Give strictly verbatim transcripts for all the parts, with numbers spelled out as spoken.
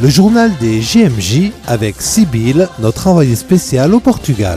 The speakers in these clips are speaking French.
le journal des J M J avec Sybille, notre envoyée spéciale au Portugal.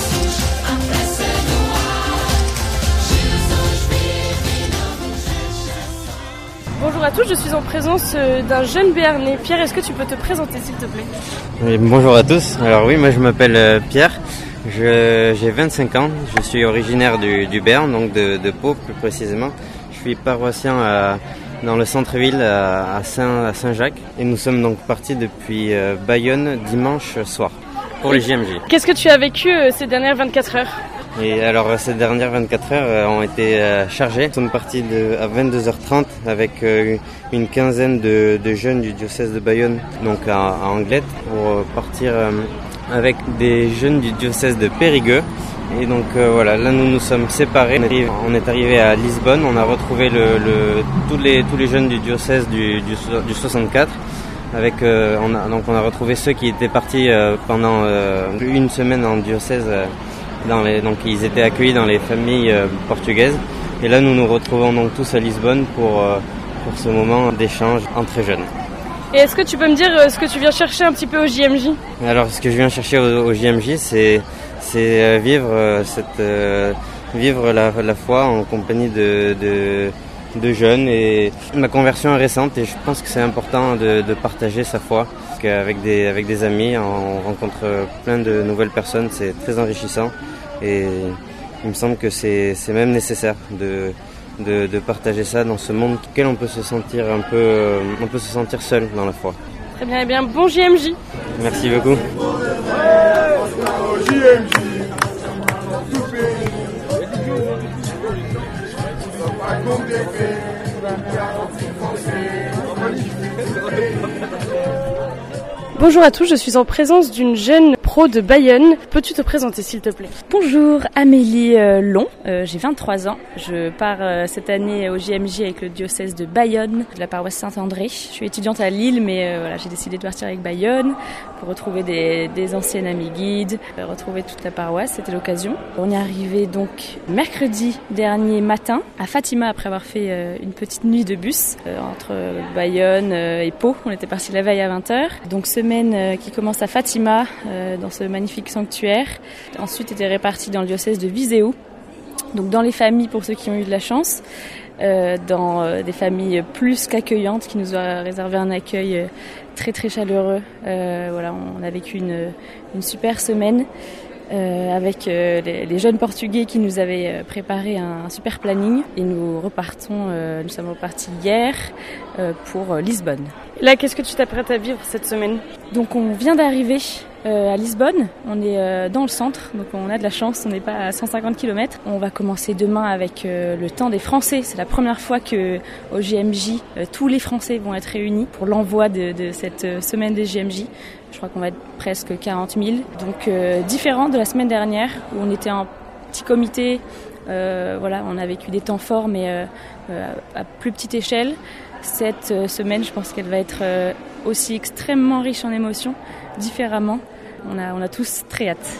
Bonjour à tous, je suis en présence d'un jeune Béarnais. Pierre, est-ce que tu peux te présenter s'il te plaît ? Oui, bonjour à tous, alors oui, moi je m'appelle Pierre, je, j'ai vingt-cinq ans, je suis originaire du, du Béarn, donc de, de Pau plus précisément. Je suis paroissien à, dans le centre-ville à, à, Saint, à Saint-Jacques et nous sommes donc partis depuis euh, Bayonne dimanche soir pour les J M J. Qu'est-ce que tu as vécu euh, ces dernières vingt-quatre heures ? Et alors ces dernières vingt-quatre heures euh, ont été euh, chargées. Nous sommes partis de, à vingt-deux heures trente avec euh, une quinzaine de, de jeunes du diocèse de Bayonne, donc à, à Anglette, pour euh, partir euh, avec des jeunes du diocèse de Périgueux. Et donc euh, voilà, là nous nous sommes séparés. On est arrivé à Lisbonne, on a retrouvé le, le, tous, les, tous les jeunes du diocèse du, du, du soixante-quatre. Avec, euh, on a, donc on a retrouvé ceux qui étaient partis euh, pendant euh, une semaine en diocèse. Euh, Dans les, donc ils étaient accueillis dans les familles euh, portugaises et là nous nous retrouvons donc tous à Lisbonne pour, euh, pour ce moment d'échange entre jeunes. Et est-ce que tu peux me dire euh, ce que tu viens chercher un petit peu au J M J ? Alors ce que je viens chercher au, au J M J c'est, c'est vivre, euh, cette, euh, vivre la, la foi en compagnie de, de, de jeunes, et ma conversion est récente et je pense que c'est important de, de partager sa foi. Avec des, avec des amis, on rencontre plein de nouvelles personnes, c'est très enrichissant et il me semble que c'est, c'est même nécessaire de, de, de partager ça dans ce monde dans lequel on peut se sentir un peu, on peut se sentir seul dans la foi. Très bien, et bien bon J M J. Merci beaucoup. Bonjour à tous, je suis en présence d'une jeune pro de Bayonne. Peux-tu te présenter s'il te plaît ? Bonjour, Amélie euh, Long, euh, j'ai vingt-trois ans. Je pars euh, cette année au J M J avec le diocèse de Bayonne, de la paroisse Saint-André. Je suis étudiante à Lille, mais euh, voilà, j'ai décidé de partir avec Bayonne pour retrouver des, des anciennes amies guides, euh, retrouver toute la paroisse, c'était l'occasion. On est arrivé donc mercredi dernier matin à Fatima après avoir fait euh, une petite nuit de bus euh, entre Bayonne euh, et Pau. On était partis la veille à vingt heures. Donc semaine qui commence à Fatima, euh, dans ce magnifique sanctuaire. Ensuite était répartie dans le diocèse de Viseu, donc dans les familles pour ceux qui ont eu de la chance, euh, dans euh, des familles plus qu'accueillantes qui nous ont réservé un accueil euh, très très chaleureux. Euh, voilà, on a vécu une, une super semaine. Euh, avec euh, les, les jeunes Portugais qui nous avaient euh, préparé un, un super planning, et nous repartons, euh, nous sommes repartis hier euh, pour euh, Lisbonne. Là, qu'est-ce que tu t'apprêtes à vivre cette semaine ? Donc on vient d'arriver euh, à Lisbonne, on est euh, dans le centre, donc on a de la chance, on n'est pas à cent cinquante kilomètres. On va commencer demain avec euh, le temps des Français. C'est la première fois que au J M J, euh, tous les Français vont être réunis pour l'envoi de, de cette euh, semaine des J M J. Je crois qu'on va être presque quarante mille. Donc euh, différent de la semaine dernière où on était en petit comité. Euh, voilà, on a vécu des temps forts mais euh, euh, à plus petite échelle. Cette euh, semaine, je pense qu'elle va être euh, aussi extrêmement riche en émotions, différemment. On a, on a tous très hâte.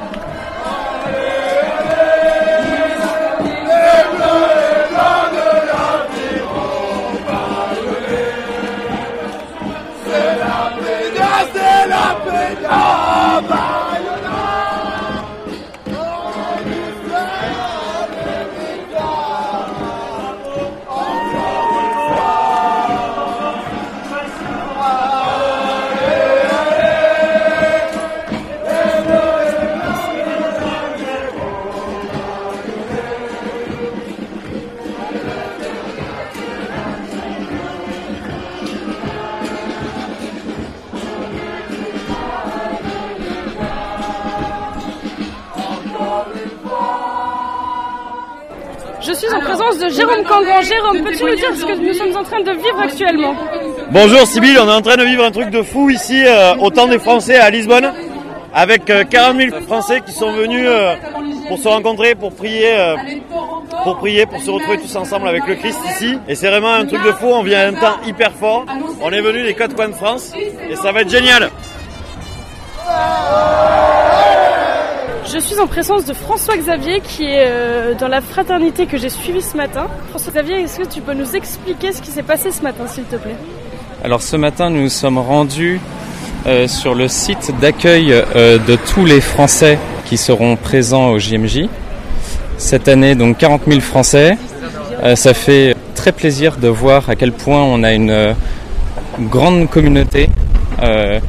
Je suis en présence de Jérôme Cangran. Jérôme, peux-tu nous dire ce que nous sommes en train de vivre actuellement ? Bonjour Sybille, on est en train de vivre un truc de fou ici euh, au temps des Français à Lisbonne, avec euh, quarante mille Français qui sont venus euh, pour se rencontrer, pour prier, euh, pour prier, pour se retrouver tous ensemble avec le Christ ici. Et c'est vraiment un truc de fou, on vient à un temps hyper fort. On est venus des quatre coins de France et ça va être génial. Je suis en présence de François Xavier qui est euh, dans la fraternité que j'ai suivie ce matin. François Xavier, est-ce que tu peux nous expliquer ce qui s'est passé ce matin, s'il te plaît ? Alors ce matin, nous nous sommes rendus euh, sur le site d'accueil euh, de tous les Français qui seront présents au J M J. Cette année, donc quarante mille Français. Euh, ça fait très plaisir de voir à quel point on a une euh, grande communauté euh,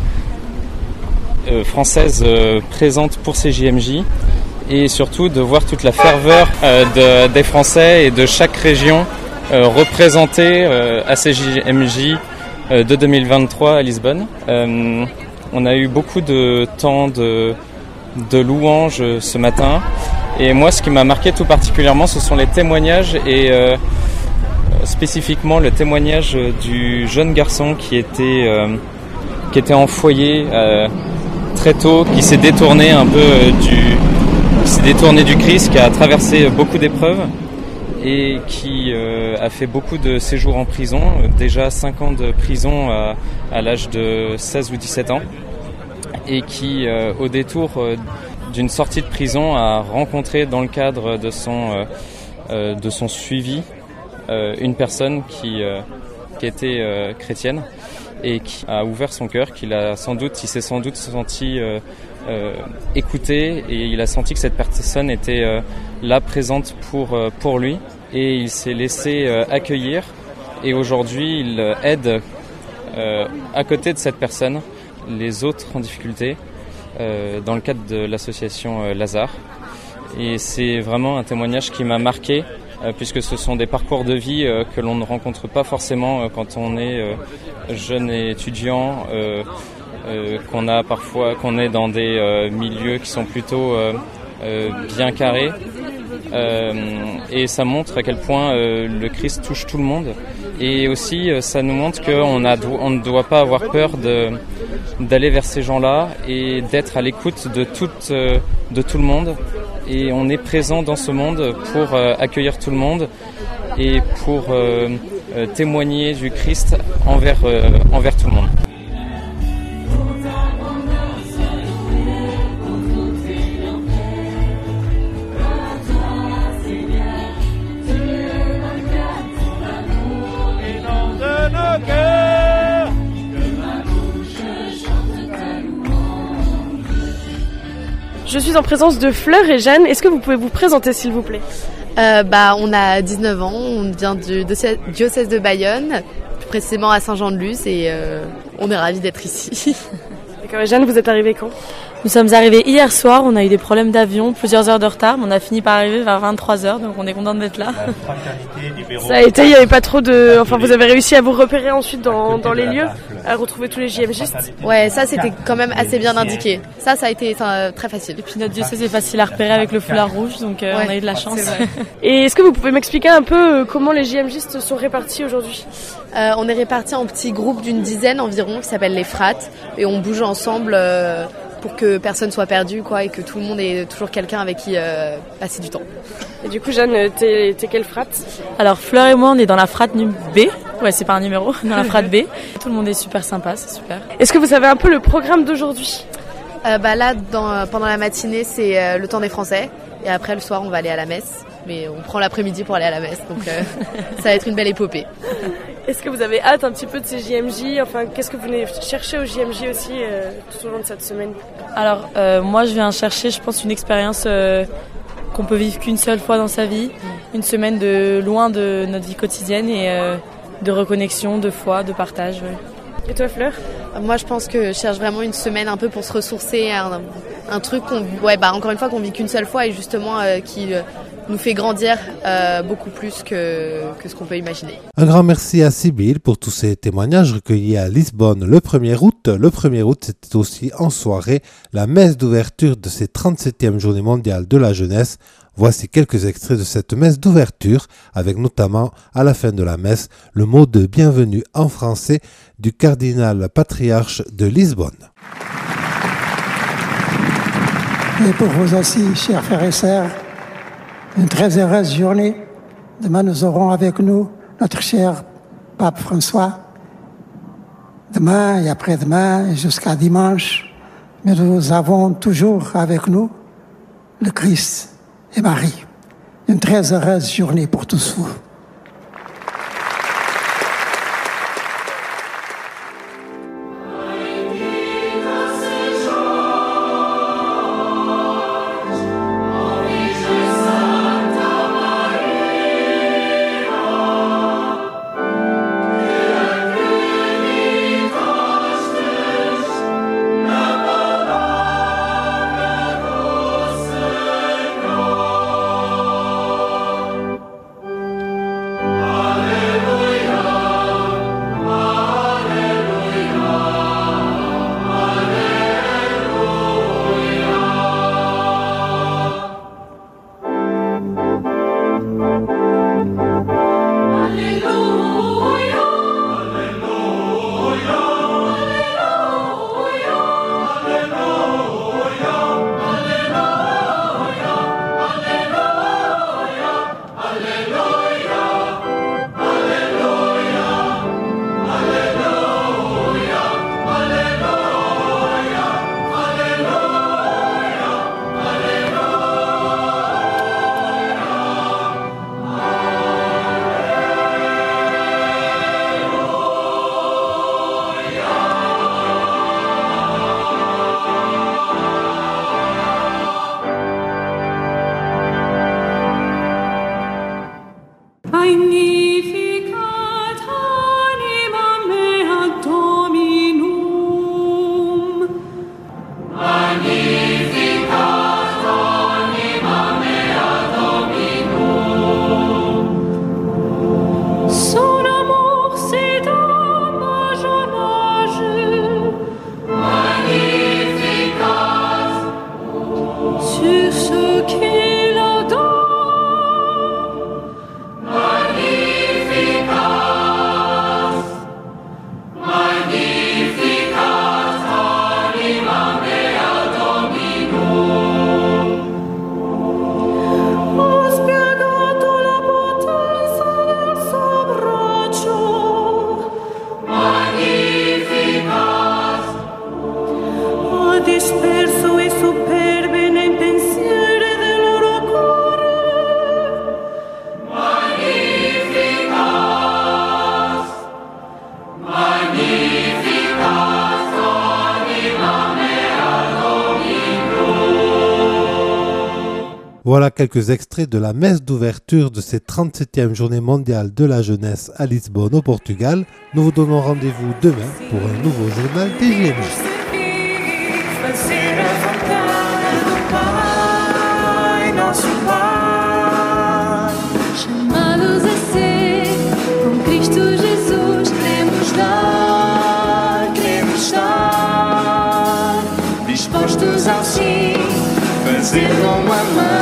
euh, française euh, présente pour ces J M J. Et surtout de voir toute la ferveur euh, de, des Français et de chaque région euh, représentée euh, à ces J M J euh, de deux mille vingt-trois à Lisbonne. Euh, on a eu beaucoup de temps de, de louanges ce matin. Et moi, ce qui m'a marqué tout particulièrement, ce sont les témoignages et euh, spécifiquement le témoignage du jeune garçon qui était, euh, qui était en foyer euh, très tôt, qui s'est détourné un peu euh, du... qui s'est détourné du Christ, qui a traversé beaucoup d'épreuves et qui euh, a fait beaucoup de séjours en prison, déjà cinq ans de prison à, à l'âge de seize ou dix-sept ans, et qui, euh, au détour euh, d'une sortie de prison, a rencontré dans le cadre de son, euh, euh, de son suivi euh, une personne qui, euh, qui était euh, chrétienne et qui a ouvert son cœur, qu'il a sans doute, il s'est sans doute senti euh, euh, écouté et il a senti que cette personne était euh, là présente pour euh, pour lui et il s'est laissé euh, accueillir et aujourd'hui il euh, aide euh, à côté de cette personne les autres en difficulté euh, dans le cadre de l'association euh, Lazare et c'est vraiment un témoignage qui m'a marqué. Euh, puisque ce sont des parcours de vie euh, que l'on ne rencontre pas forcément euh, quand on est euh, jeune et étudiant, euh, euh, qu'on a parfois, qu'on est dans des euh, milieux qui sont plutôt euh, euh, bien carrés. Euh, et ça montre à quel point euh, le Christ touche tout le monde. Et aussi, euh, ça nous montre qu'on a, on ne doit pas avoir peur de, d'aller vers ces gens-là et d'être à l'écoute de, toute, euh, de tout le monde. Et on est présent dans ce monde pour euh, accueillir tout le monde et pour euh, euh, témoigner du Christ envers, euh, envers tout le monde. Je suis en présence de Fleur et Jeanne. Est-ce que vous pouvez vous présenter, s'il vous plaît ? euh, bah, On a dix-neuf ans, on vient du diocèse de Bayonne, plus précisément à Saint-Jean-de-Luz, et euh, on est ravis d'être ici. D'accord, et Jeanne, vous êtes arrivée quand ? Nous sommes arrivés hier soir, on a eu des problèmes d'avion, plusieurs heures de retard, mais on a fini par arriver vers vingt-trois heures, donc on est content d'être là. Ça a été, il n'y avait pas trop de... Enfin, vous avez réussi à vous repérer ensuite dans, dans les lieux, à retrouver tous les J M Gistes ? Ouais, ça c'était quand même assez bien indiqué. Ça, ça a été ça, très facile. Et puis notre diocèse est facile à repérer avec le foulard rouge, donc euh, ouais, on a eu de la chance. Et est-ce que vous pouvez m'expliquer un peu comment les J M Gistes sont répartis aujourd'hui ? euh, On est répartis en petits groupes d'une dizaine environ, qui s'appellent les frates, et on bouge ensemble... Euh, pour que personne soit perdu quoi, et que tout le monde ait toujours quelqu'un avec qui euh, passer du temps. Et du coup, Jeanne, t'es, t'es quelle frate ? Alors Fleur et moi, on est dans la frate B. Ouais, c'est pas un numéro, dans la frate B. Tout le monde est super sympa, c'est super. Est-ce que vous savez un peu le programme d'aujourd'hui ? euh, bah Là, dans, pendant la matinée, c'est euh, le temps des Français. Et après, le soir, on va aller à la messe. Mais on prend l'après-midi pour aller à la messe. Donc euh, ça va être une belle épopée. Est-ce que vous avez hâte un petit peu de ces J M J ? Enfin, qu'est-ce que vous venez chercher au J M J aussi euh, tout au long de cette semaine ? Alors, euh, moi, je viens chercher, je pense, une expérience euh, qu'on peut vivre qu'une seule fois dans sa vie. Une semaine de loin de notre vie quotidienne et euh, de reconnexion, de foi, de partage. Ouais. Et toi, Fleur ? Moi, je pense que je cherche vraiment une semaine un peu pour se ressourcer, un, un truc qu'on, ouais, bah encore une fois, qu'on vit qu'une seule fois et justement euh, qui euh, nous fait grandir euh, beaucoup plus que, que ce qu'on peut imaginer. Un grand merci à Sibylle pour tous ces témoignages recueillis à Lisbonne le premier août. Le premier août, c'était aussi en soirée la messe d'ouverture de cette trente-septième journée mondiale de la jeunesse. Voici quelques extraits de cette messe d'ouverture, avec notamment, à la fin de la messe, le mot de bienvenue en français du cardinal patriarche de Lisbonne. Et pour vous aussi, chers frères et sœurs, une très heureuse journée. Demain, nous aurons avec nous notre cher Pape François. Demain et après-demain et jusqu'à dimanche, mais nous avons toujours avec nous le Christ et Marie. Une très heureuse journée pour tous vous. Voilà quelques extraits de la messe d'ouverture de cette trente-septième journée mondiale de la jeunesse à Lisbonne au Portugal. Nous vous donnons rendez-vous demain pour un nouveau journal des G M J. Chamados a ser com Cristo Jesus, queremos dar, queremos estar dispostos ao sim, fazer como a mãe.